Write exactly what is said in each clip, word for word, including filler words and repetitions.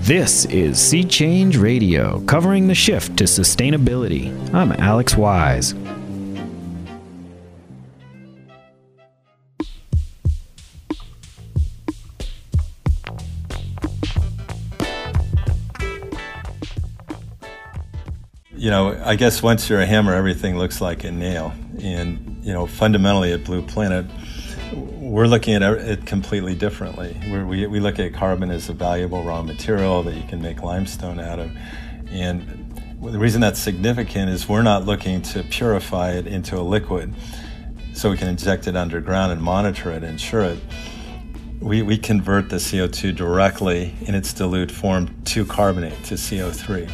This is Sea Change Radio, covering the shift to sustainability. I'm Alex Wise. You know, I guess once you're a hammer, everything looks like a nail. And, you know, fundamentally at Blue Planet, we're looking at it completely differently. We're, we we look at carbon as a valuable raw material that you can make limestone out of. And the reason that's significant is we're not looking to purify it into a liquid so we can inject it underground and monitor it, ensure it. We, we convert the C O two directly in its dilute form to carbonate, to C O three.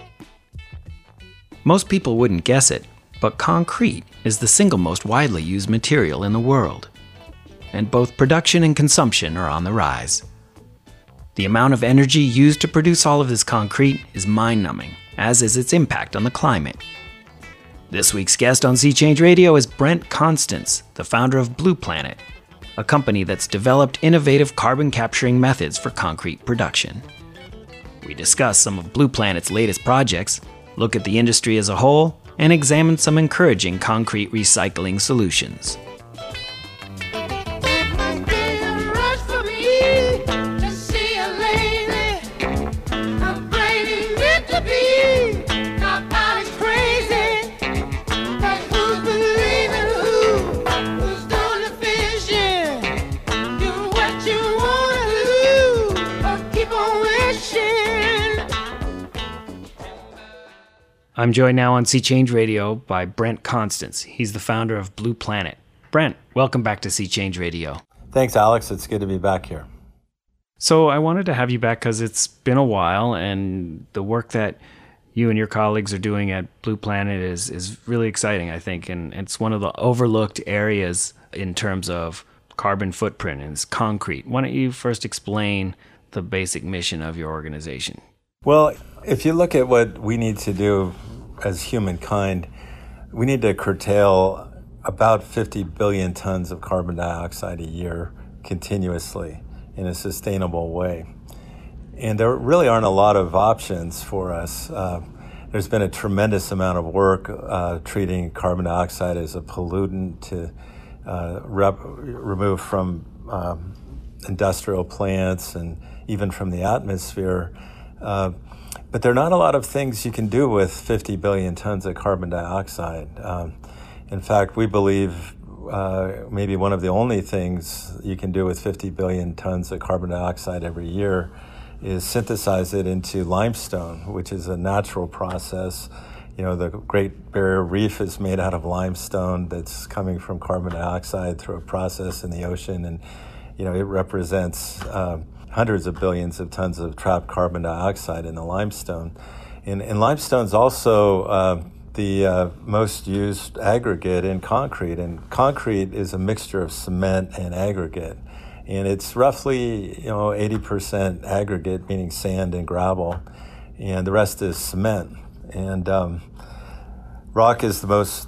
Most people wouldn't guess it, but concrete is the single most widely used material in the world. And both production and consumption are on the rise. The amount of energy used to produce all of this concrete is mind-numbing, as is its impact on the climate. This week's guest on Sea Change Radio is Brent Constance, the founder of Blue Planet, a company that's developed innovative carbon-capturing methods for concrete production. We discuss some of Blue Planet's latest projects, look at the industry as a whole, and examine some encouraging concrete recycling solutions. I'm joined now on Sea Change Radio by Brent Constance. He's the founder of Blue Planet. Brent, welcome back to Sea Change Radio. Thanks, Alex. It's good to be back here. So I wanted to have you back because it's been a while, and the work that you and your colleagues are doing at Blue Planet is, is really exciting, I think, and it's one of the overlooked areas in terms of carbon footprint, and it's concrete. Why don't you first explain the basic mission of your organization? Well, if you look at what we need to do as humankind, we need to curtail about fifty billion tons of carbon dioxide a year continuously in a sustainable way. And there really aren't a lot of options for us. Uh, there's been a tremendous amount of work uh, treating carbon dioxide as a pollutant to uh, rep- remove from um, industrial plants and even from the atmosphere. Uh, but there are not a lot of things you can do with fifty billion tons of carbon dioxide. Um, in fact, we believe uh, maybe one of the only things you can do with fifty billion tons of carbon dioxide every year is synthesize it into limestone, which is a natural process. You know, the Great Barrier Reef is made out of limestone that's coming from carbon dioxide through a process in the ocean, and you know, it represents uh, hundreds of billions of tons of trapped carbon dioxide in the limestone. And, and limestone is also uh, the uh, most used aggregate in concrete. And concrete is a mixture of cement and aggregate. And it's roughly, you know, eighty percent aggregate, meaning sand and gravel, and the rest is cement. And um, rock is the most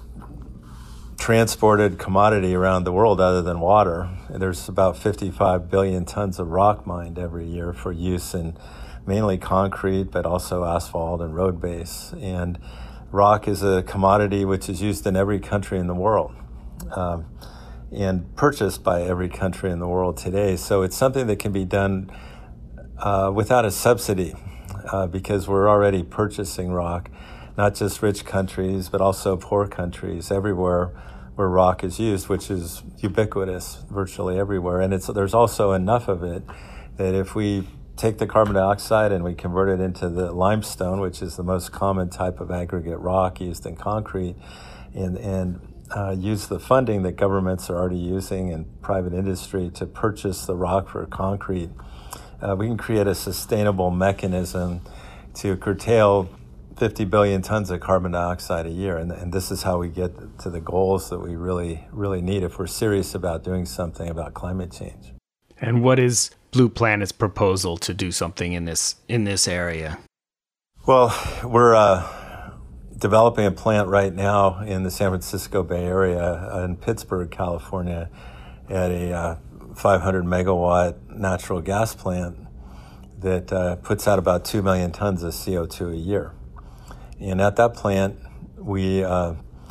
transported commodity around the world other than water. There's about fifty-five billion tons of rock mined every year for use in mainly concrete, but also asphalt and road base. And rock is a commodity which is used in every country in the world um, and purchased by every country in the world today. So it's something that can be done uh, without a subsidy uh, because we're already purchasing rock, not just rich countries, but also poor countries everywhere where rock is used, which is ubiquitous virtually everywhere. And it's there's also enough of it that if we take the carbon dioxide and we convert it into the limestone, which is the most common type of aggregate rock used in concrete, and, and uh, use the funding that governments are already using and private industry to purchase the rock for concrete, uh, we can create a sustainable mechanism to curtail fifty billion tons of carbon dioxide a year. And, and this is how we get to the goals that we really, really need if we're serious about doing something about climate change. And what is Blue Planet's proposal to do something in this in this area? Well, we're uh, developing a plant right now in the San Francisco Bay Area, uh, in Pittsburgh, California, at a uh, five hundred megawatt natural gas plant that uh, puts out about two million tons of C O two a year. And at that plant, we uh,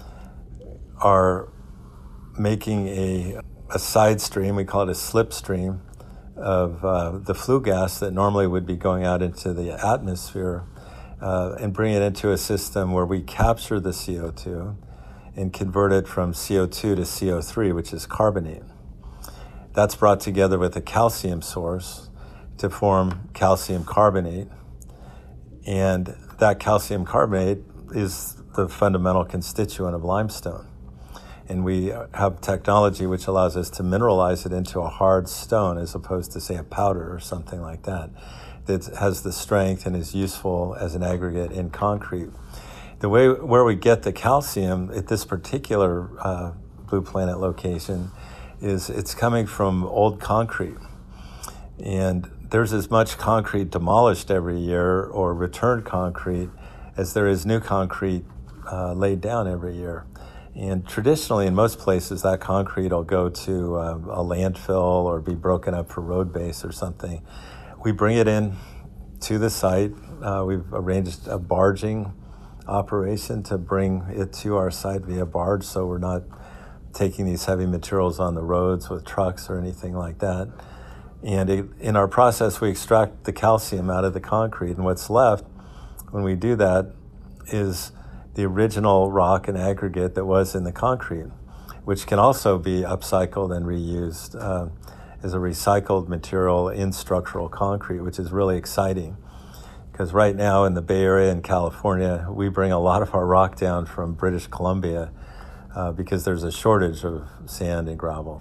are making a, a side stream, we call it a slip stream, of uh, the flue gas that normally would be going out into the atmosphere uh, and bring it into a system where we capture the C O two and convert it from C O two to C O three, which is carbonate. That's brought together with a calcium source to form calcium carbonate. And that calcium carbonate is the fundamental constituent of limestone. And we have technology which allows us to mineralize it into a hard stone as opposed to, say, a powder or something like that, that has the strength and is useful as an aggregate in concrete. The way where we get the calcium at this particular uh, Blue Planet location is it's coming from old concrete. And there's as much concrete demolished every year or returned concrete as there is new concrete uh, laid down every year. And traditionally, in most places, that concrete will go to uh, a landfill or be broken up for road base or something. We bring it in to the site. Uh, we've arranged a barging operation to bring it to our site via barge, so we're not taking these heavy materials on the roads with trucks or anything like that. And it, in our process, we extract the calcium out of the concrete, and what's left when we do that is the original rock and aggregate that was in the concrete, which can also be upcycled and reused uh, as a recycled material in structural concrete, which is really exciting. Because right now in the Bay Area in California, we bring a lot of our rock down from British Columbia uh, because there's a shortage of sand and gravel.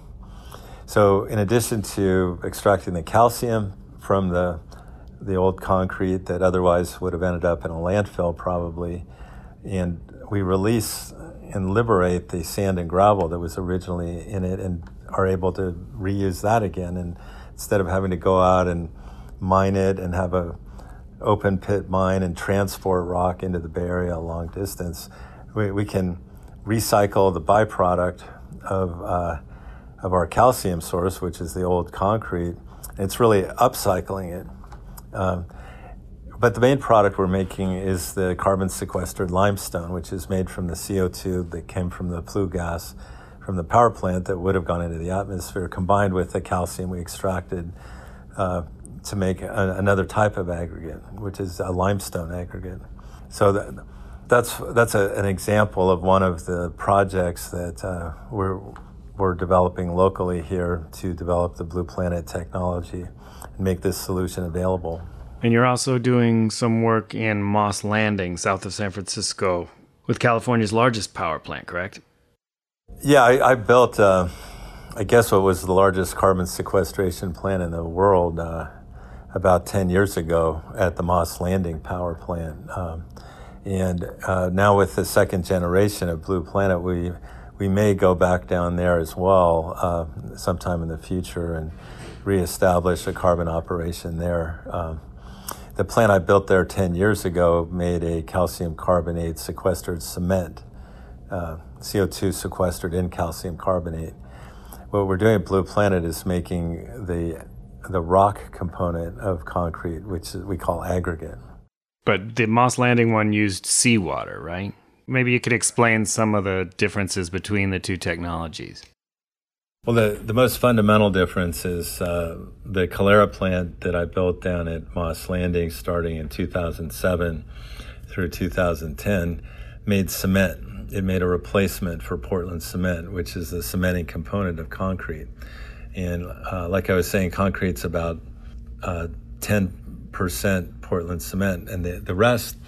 So in addition to extracting the calcium from the, the old concrete that otherwise would have ended up in a landfill probably, and we release and liberate the sand and gravel that was originally in it and are able to reuse that again. And instead of having to go out and mine it and have a open pit mine and transport rock into the Bay Area a long distance, we, we can recycle the byproduct of uh, of our calcium source, which is the old concrete. It's really upcycling it. Um, but the main product we're making is the carbon sequestered limestone, which is made from the C O two that came from the flue gas from the power plant that would have gone into the atmosphere, combined with the calcium we extracted uh, to make a, another type of aggregate, which is a limestone aggregate. So that, that's that's a, an example of one of the projects that uh, we're we're developing locally here to develop the Blue Planet technology and make this solution available. And you're also doing some work in Moss Landing, south of San Francisco, with California's largest power plant, correct? Yeah, I, I built, uh, I guess, what was the largest carbon sequestration plant in the world uh, about ten years ago at the Moss Landing power plant. Um, and uh, now with the second generation of Blue Planet, we we may go back down there as well uh, sometime in the future and reestablish a carbon operation there. Um, the plant I built there ten years ago made a calcium carbonate sequestered cement, uh, C O two sequestered in calcium carbonate. What we're doing at Blue Planet is making the the rock component of concrete, which we call aggregate. But the Moss Landing one used seawater, right? Maybe you could explain some of the differences between the two technologies. Well, the, the most fundamental difference is uh, the Calera plant that I built down at Moss Landing starting in two thousand seven through two thousand ten made cement. It made a replacement for Portland cement, which is the cementing component of concrete. And uh, like I was saying, concrete's about uh, ten percent Portland cement, and the, the rest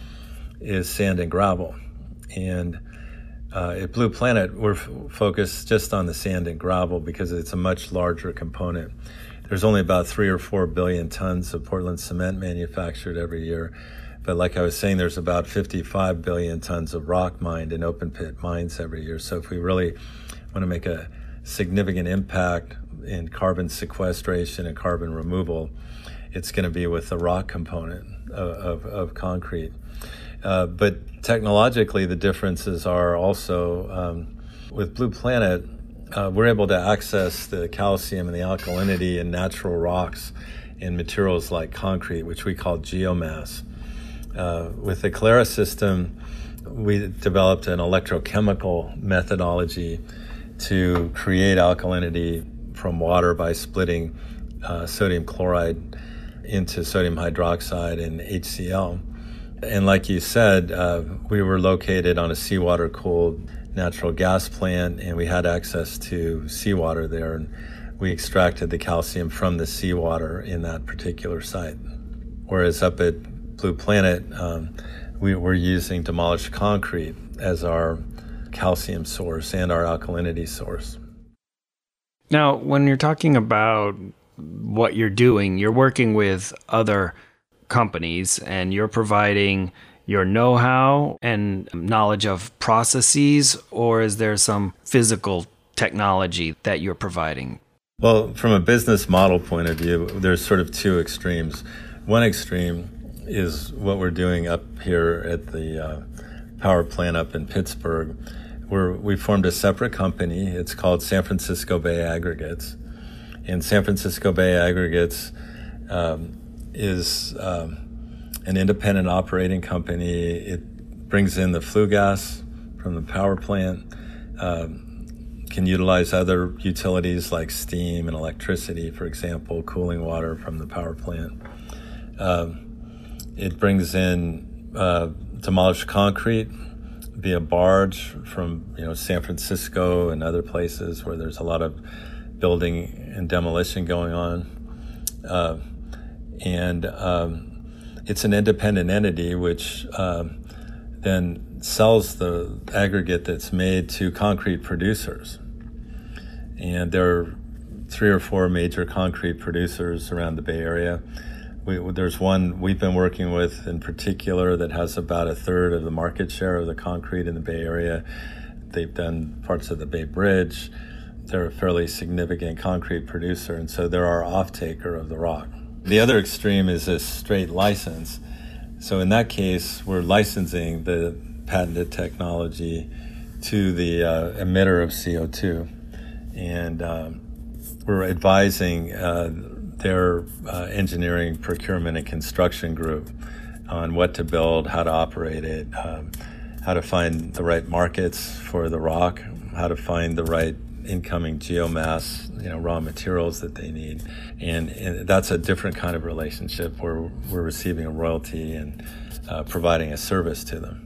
is sand and gravel. And uh, at Blue Planet, we're f- focused just on the sand and gravel because it's a much larger component. There's only about three or four billion tons of Portland cement manufactured every year. But like I was saying, there's about fifty-five billion tons of rock mined in open pit mines every year. So if we really want to make a significant impact in carbon sequestration and carbon removal, it's going to be with the rock component of, of, of concrete. Uh, but technologically, the differences are also, um, with Blue Planet, uh, we're able to access the calcium and the alkalinity in natural rocks in materials like concrete, which we call geomass. Uh, with the Calera system, we developed an electrochemical methodology to create alkalinity from water by splitting uh, sodium chloride into sodium hydroxide and H C l. And like you said, uh, we were located on a seawater-cooled natural gas plant, and we had access to seawater there, and we extracted the calcium from the seawater in that particular site. Whereas up at Blue Planet, um, we were using demolished concrete as our calcium source and our alkalinity source. Now, when you're talking about what you're doing, you're working with other companies and you're providing your know-how and knowledge of processes, or is there some physical technology that you're providing? Well, from a business model point of view, there's sort of two extremes. One extreme is what we're doing up here at the uh, power plant up in Pittsburgh, where we formed a separate company. It's called San Francisco Bay Aggregates. And San Francisco Bay Aggregates um, is um, an independent operating company. It brings in the flue gas from the power plant, um, can utilize other utilities like steam and electricity, for example, cooling water from the power plant. Um, it brings in uh, demolished concrete via barge from you know San Francisco and other places where there's a lot of building and demolition going on. Uh, and um, it's an independent entity which um, then sells the aggregate that's made to concrete producers. And there are three or four major concrete producers around the Bay Area. We, there's one we've been working with in particular that has about a third of the market share of the concrete in the Bay Area. They've done parts of the Bay Bridge. They're a fairly significant concrete producer, and so they're our off-taker of the rock. The other extreme is a straight license. So in that case, we're licensing the patented technology to the uh, emitter of C O two. And um, we're advising uh, their uh, engineering, procurement, and construction group on what to build, how to operate it, um, how to find the right markets for the rock, how to find the right incoming geomass, you know, raw materials that they need. And, and that's a different kind of relationship where we're receiving a royalty and uh, providing a service to them.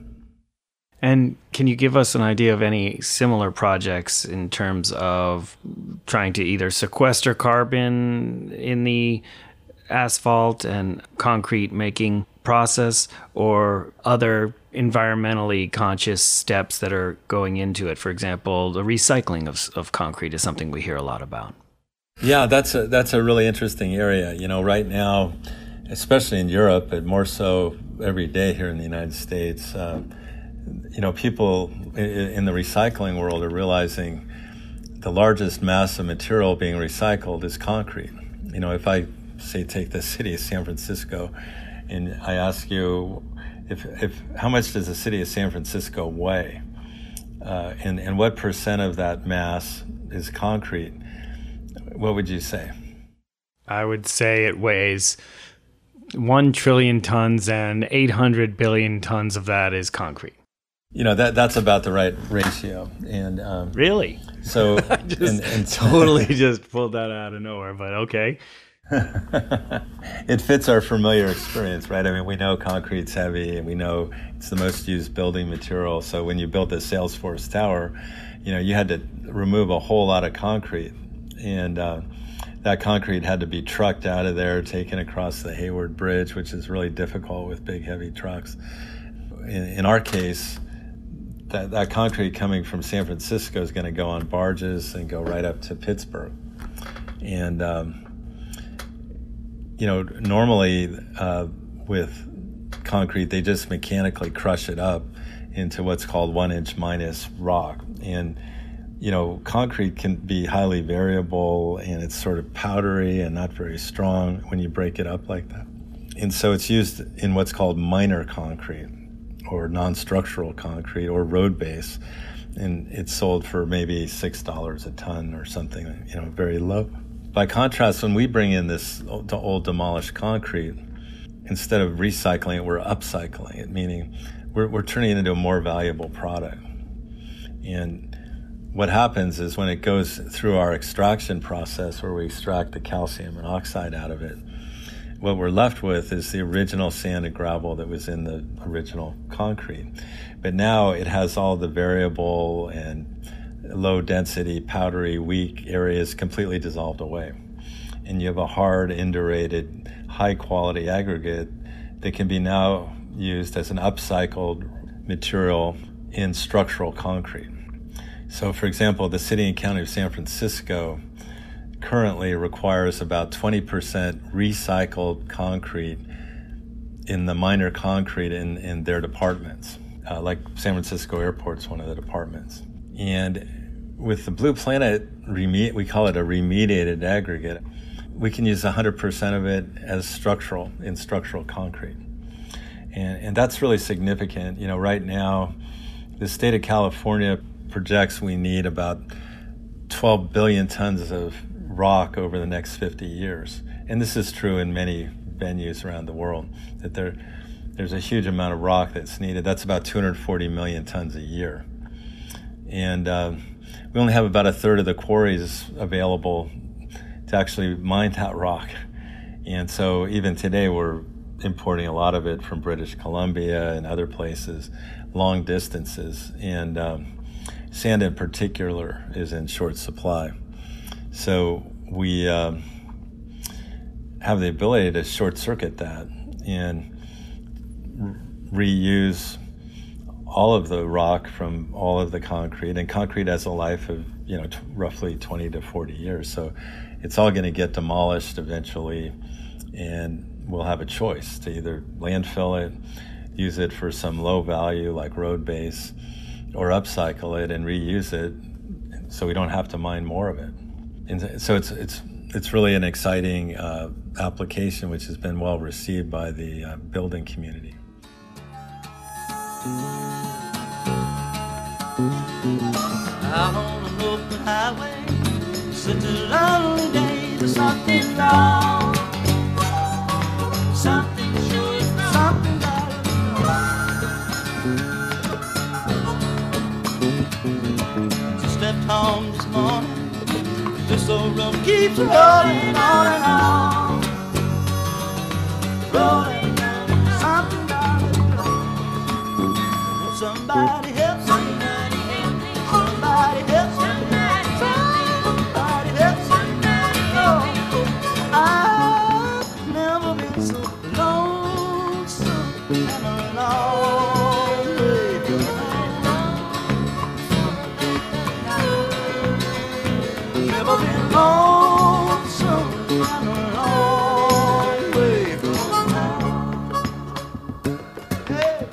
And can you give us an idea of any similar projects in terms of trying to either sequester carbon in the asphalt and concrete making process, or other environmentally conscious steps that are going into it? For example, the recycling of, of concrete is something we hear a lot about. Yeah, that's a, that's a really interesting area. You know, right now, especially in Europe, but more so every day here in the United States, uh, you know, people in the recycling world are realizing the largest mass of material being recycled is concrete. You know, if I say take the city of San Francisco and I ask you, if, if how much does the city of San Francisco weigh, uh, and, and what percent of that mass is concrete, what would you say? I would say it weighs one trillion tons, and eight hundred billion tons of that is concrete. You know, that that's about the right ratio. And um, really? So I just and, and totally just pulled that out of nowhere, but okay. It fits our familiar experience, right? I mean, we know concrete's heavy, and we know it's the most used building material. So when you built the Salesforce Tower, you know, you had to remove a whole lot of concrete, and uh, that concrete had to be trucked out of there, taken across the Hayward Bridge, which is really difficult with big, heavy trucks. In, in our case, that, that concrete coming from San Francisco is going to go on barges and go right up to Pittsburgh. And, um, you know, normally uh, with concrete, they just mechanically crush it up into what's called one inch minus rock. And, you know, concrete can be highly variable, and it's sort of powdery and not very strong when you break it up like that. And so it's used in what's called minor concrete, or non-structural concrete, or road base, and it's sold for maybe six dollars a ton or something, you know, very low. By contrast, when we bring in this old demolished concrete, instead of recycling it, we're upcycling it, meaning we're, we're turning it into a more valuable product. And what happens is when it goes through our extraction process, where we extract the calcium and oxide out of it, what we're left with is the original sand and gravel that was in the original concrete. But now it has all the variable and low density, powdery, weak areas completely dissolved away. And you have a hard, indurated, high quality aggregate that can be now used as an upcycled material in structural concrete. So for example, the city and county of San Francisco currently requires about twenty percent recycled concrete in the minor concrete in, in their departments. Uh, like San Francisco Airport's one of the departments. And with the Blue Planet, reme- we call it a remediated aggregate, we can use one hundred percent of it as structural, in structural concrete. And, and that's really significant. You know, right now, the state of California projects we need about twelve billion tons of rock over the next fifty years. And this is true in many venues around the world, that there, there's a huge amount of rock that's needed. That's about two hundred forty million tons a year. And uh, we only have about a third of the quarries available to actually mine that rock. And so even today we're importing a lot of it from British Columbia and other places, long distances. And um, sand in particular is in short supply. So we um, have the ability to short circuit that and re- reuse all of the rock from all of the concrete. And concrete has a life of, you know, t- roughly twenty to forty years. So it's all going to get demolished eventually, and we'll have a choice to either landfill it, use it for some low value like road base, or upcycle it and reuse it so we don't have to mine more of it. And so it's it's it's really an exciting uh, application which has been well received by the uh, building community. Out on an open highway, such a lonely day, there's something wrong. Something sure is wrong. Something got wrong. Just left home this morning, this old road keeps rolling on and on. Rolling on, something got wrong. Somebody help me. Somebody help me. Somebody help me. Oh, I've never been so lonesome and alone. Never been lonesome and alone way from home. Hey.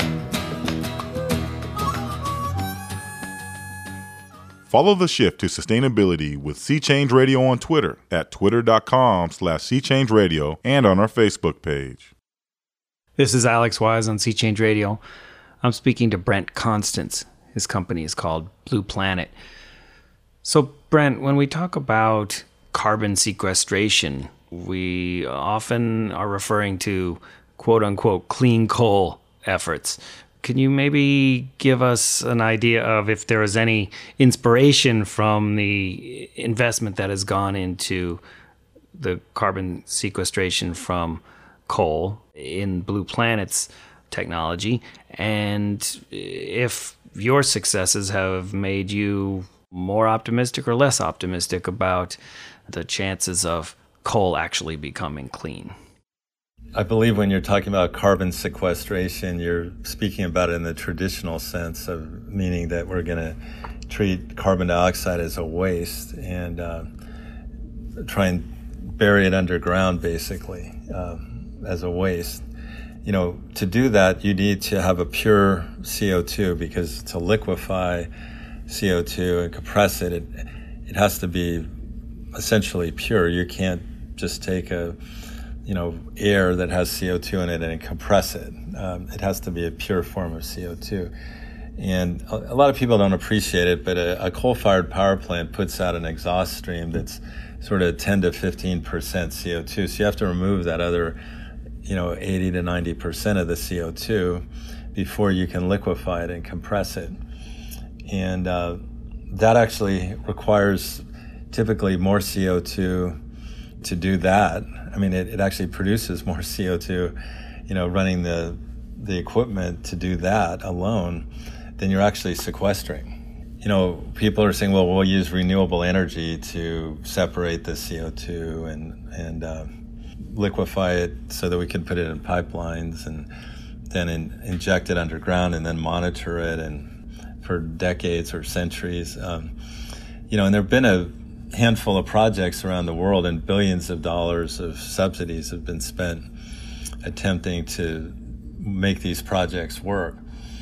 Follow the shift to sustainability with Sea Change Radio on Twitter at twitter.com slash Sea Change Radio and on our Facebook page. This is Alex Wise on Sea Change Radio. I'm speaking to Brent Constance. His company is called Blue Planet. So, Brent, when we talk about carbon sequestration, we often are referring to quote-unquote clean coal efforts. Can you maybe give us an idea of if there is any inspiration from the investment that has gone into the carbon sequestration from coal in Blue Planet's technology, and if your successes have made you more optimistic or less optimistic about the chances of coal actually becoming clean? I believe when you're talking about carbon sequestration, you're speaking about it in the traditional sense of meaning that we're going to treat carbon dioxide as a waste and uh, try and bury it underground, basically, uh, as a waste. You know, to do that, you need to have a pure C O two, because to liquefy C O two and compress it, it, it has to be essentially pure. You can't just take a you know, air that has C O two in it and compress it. Um, it has to be a pure form of C O two. And a, a lot of people don't appreciate it, but a, a coal-fired power plant puts out an exhaust stream that's sort of ten to fifteen percent C O two. So you have to remove that other, you know, eighty to ninety percent of the C O two before you can liquefy it and compress it. And uh, that actually requires typically more C O two to do that. I mean, it, it actually produces more C O two, you know, running the the equipment to do that alone than you're actually sequestering. You know, people are saying, well, we'll use renewable energy to separate the C O two and, and uh, liquefy it so that we can put it in pipelines and then in, inject it underground and then monitor it and for decades or centuries. Um, you know, and there have been a handful of projects around the world, and billions of dollars of subsidies have been spent attempting to make these projects work.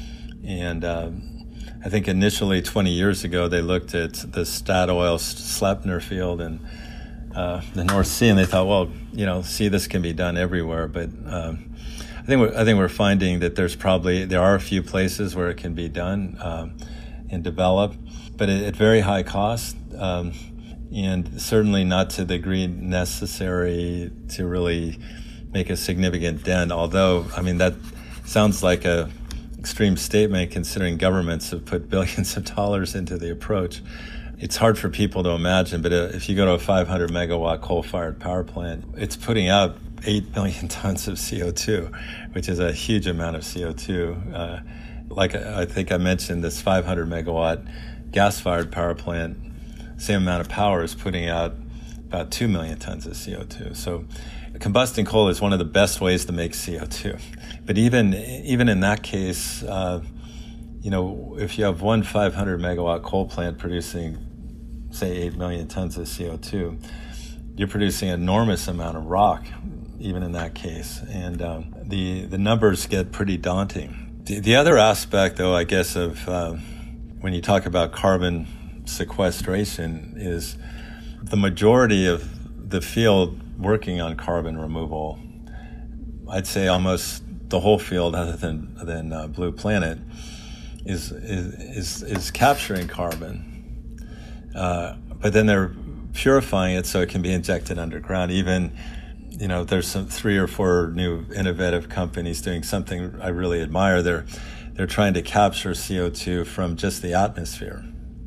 And uh, I think initially twenty years ago, they looked at the Statoil Sleipner field in uh, the North Sea, and they thought, well, you know, see, this can be done everywhere. But um, I think we're, I think we're finding that there's probably there are a few places where it can be done um, and developed, but at, at very high cost, um, and certainly not to the degree necessary to really make a significant dent. Although, I mean, that sounds like a extreme statement considering governments have put billions of dollars into the approach. It's hard for people to imagine, but if you go to a five hundred megawatt coal-fired power plant, it's putting out eight million tons of C O two, which is a huge amount of C O two. Uh, like I think I mentioned, this five hundred megawatt gas-fired power plant, same amount of power, is putting out about two million tons of C O two. So combusting coal is one of the best ways to make C O two. But even even in that case, uh, you know, if you have one five hundred megawatt coal plant producing, say, eight million tons of C O two, you're producing an enormous amount of rock, even in that case. And um, the, the numbers get pretty daunting. The, the other aspect, though, I guess, of uh, when you talk about carbon sequestration is the majority of the field working on carbon removal, I'd say almost the whole field other than than uh, Blue Planet, is is is, is capturing carbon, uh, but then they're purifying it so it can be injected underground. Even, you know, there's some three or four new innovative companies doing something I really admire. They're they're trying to capture C O two from just the atmosphere,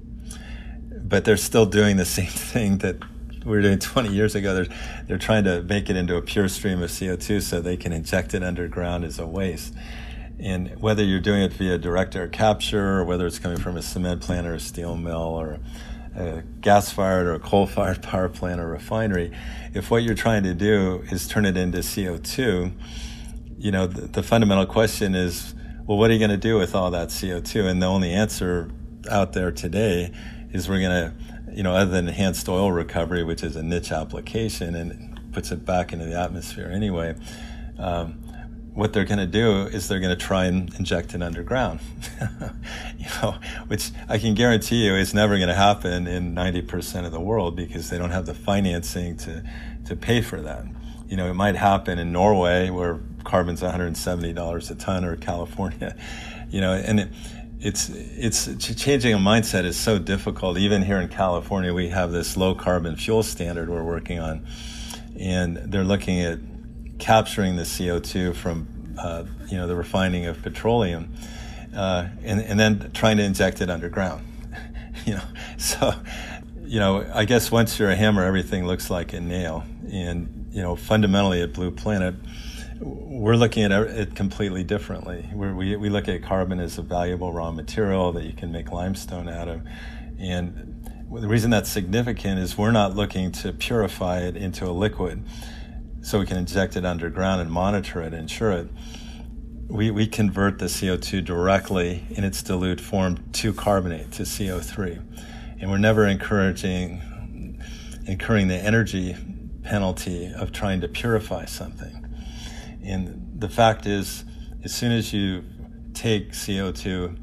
but they're still doing the same thing that we were doing twenty years ago. They're, they're trying to make it into a pure stream of C O two so they can inject it underground as a waste. And whether you're doing it via direct air capture, or whether it's coming from a cement plant or a steel mill or a gas-fired or a coal-fired power plant or refinery, if what you're trying to do is turn it into C O two, you know, the, the fundamental question is, well, what are you going to do with all that C O two? And the only answer out there today is we're going to, you know, other than enhanced oil recovery, which is a niche application and puts it back into the atmosphere anyway, um, what they're going to do is they're going to try and inject it underground, you know, which I can guarantee you is never going to happen in ninety percent of the world because they don't have the financing to, to pay for that. You know, it might happen in Norway where carbon's one hundred seventy dollars a ton, or California, you know, and it, It's it's changing a mindset is so difficult. Even here in California, we have this low carbon fuel standard we're working on, and they're looking at capturing the C O two from uh, you know the refining of petroleum, uh, and and then trying to inject it underground. you know, so you know I guess once you're a hammer, everything looks like a nail. And you know, fundamentally at Blue Planet, we're looking at it completely differently. We're, we we look at carbon as a valuable raw material that you can make limestone out of. And the reason that's significant is we're not looking to purify it into a liquid so we can inject it underground and monitor it, ensure it. We, we convert the C O two directly in its dilute form to carbonate, to C O three. And we're never encouraging, incurring the energy penalty of trying to purify something. And the fact is, as soon as you take C O two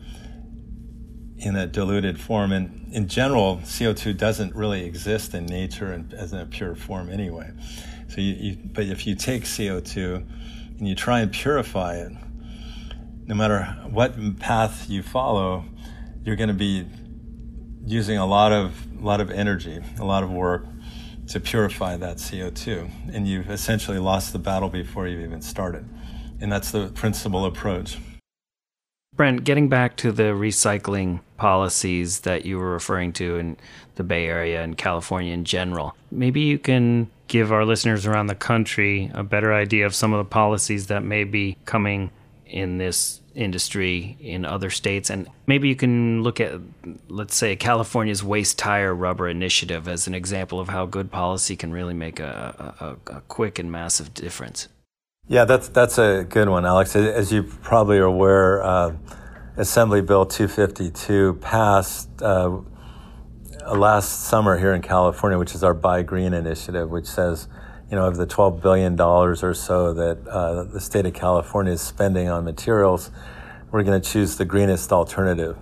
in a diluted form, and in general, C O two doesn't really exist in nature and as in a pure form anyway. So, you, you, but if you take C O two and you try and purify it, no matter what path you follow, you're going to be using a lot of a lot of energy, a lot of work to purify that C O two, and you've essentially lost the battle before you've even started. And that's the principal approach. Brent, getting back to the recycling policies that you were referring to in the Bay Area and California in general, maybe you can give our listeners around the country a better idea of some of the policies that may be coming in this industry in other states. And maybe you can look at, let's say, California's Waste Tire Rubber Initiative as an example of how good policy can really make a, a, a quick and massive difference. Yeah, that's that's a good one, Alex. As you probably are aware, uh, Assembly Bill two fifty-two passed uh, last summer here in California, which is our Buy Green initiative, which says, you know, of the twelve billion dollars or so that uh, the state of California is spending on materials, we're going to choose the greenest alternative.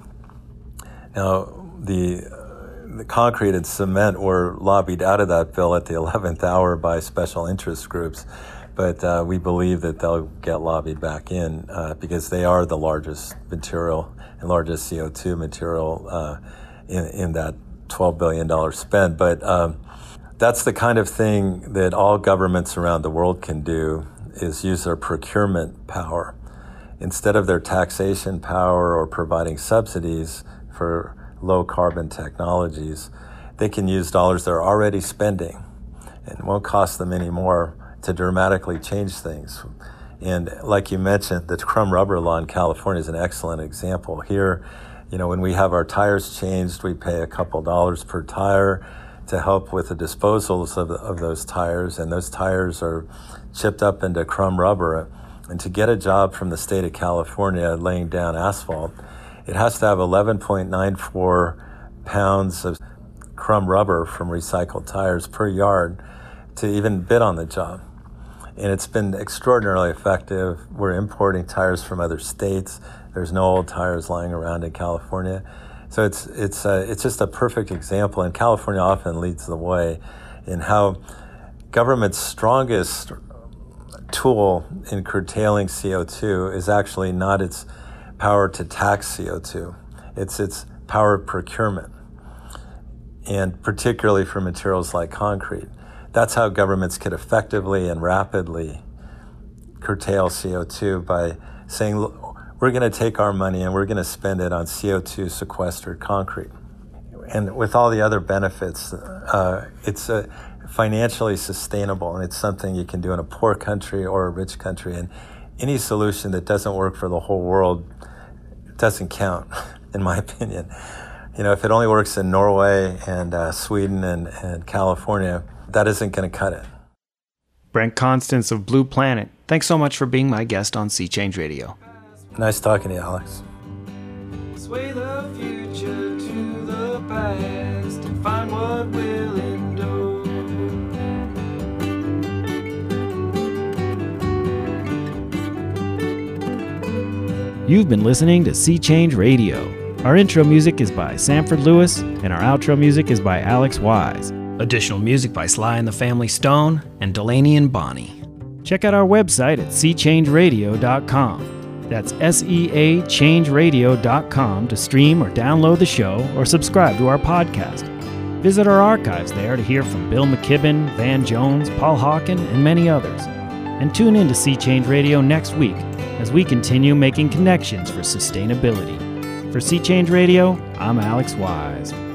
Now, the, uh, the concrete and cement were lobbied out of that bill at the eleventh hour by special interest groups. But uh, we believe that they'll get lobbied back in uh, because they are the largest material and largest C O two material uh, in, in that twelve billion dollars spend. But um, that's the kind of thing that all governments around the world can do, is use their procurement power. Instead of their taxation power or providing subsidies for low carbon technologies, they can use dollars they're already spending, and it won't cost them any more, to dramatically change things. And like you mentioned, the crumb rubber law in California is an excellent example. Here, you know, when we have our tires changed, we pay a couple dollars per tire to help with the disposals of, of those tires, and those tires are chipped up into crumb rubber. And to get a job from the state of California laying down asphalt, it has to have eleven point nine four pounds of crumb rubber from recycled tires per yard to even bid on the job. And it's been extraordinarily effective. We're importing tires from other states. There's no old tires lying around in California. So it's it's uh, it's just a perfect example, and California often leads the way in how government's strongest tool in curtailing C O two is actually not its power to tax C O two. It's its power of procurement, and particularly for materials like concrete. That's how governments could effectively and rapidly curtail C O two, by saying, look, we're going to take our money and we're going to spend it on C O two sequestered concrete. And with all the other benefits, uh, it's uh, financially sustainable, and it's something you can do in a poor country or a rich country. And any solution that doesn't work for the whole world doesn't count, in my opinion. You know, if it only works in Norway and uh, Sweden and, and California, that isn't going to cut it. Brent Constance of Blue Planet, thanks so much for being my guest on Sea Change Radio. Nice talking to you, Alex. Sway the future to the past and find what will endure. You've been listening to Sea Change Radio. Our intro music is by Sanford Lewis, and our outro music is by Alex Wise. Additional music by Sly and the Family Stone and Delaney and Bonnie. Check out our website at sea change radio dot com. That's S E A change radio dot com to stream or download the show or subscribe to our podcast. Visit our archives there to hear from Bill McKibben, Van Jones, Paul Hawken, and many others. And tune in to Sea Change Radio next week as we continue making connections for sustainability. For Sea Change Radio, I'm Alex Wise.